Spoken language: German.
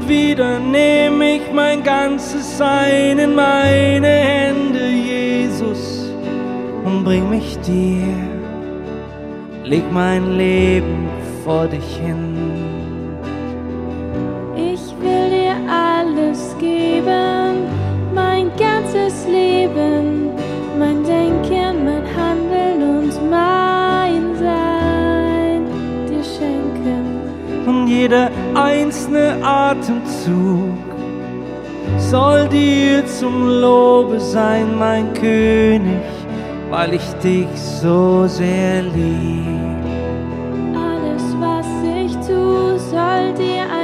wieder nehm ich mein ganzes Sein in meine Hände, Jesus, und bring mich dir. Leg mein Leben vor dich hin. Ich will dir alles geben, mein ganzes Leben, mein Denken, mein Handeln und mein Sein dir schenken. Und jeder einzelne Atemzug soll dir zum Lobe sein, mein König, weil ich dich so sehr lieb. Alles, was ich tu, soll dir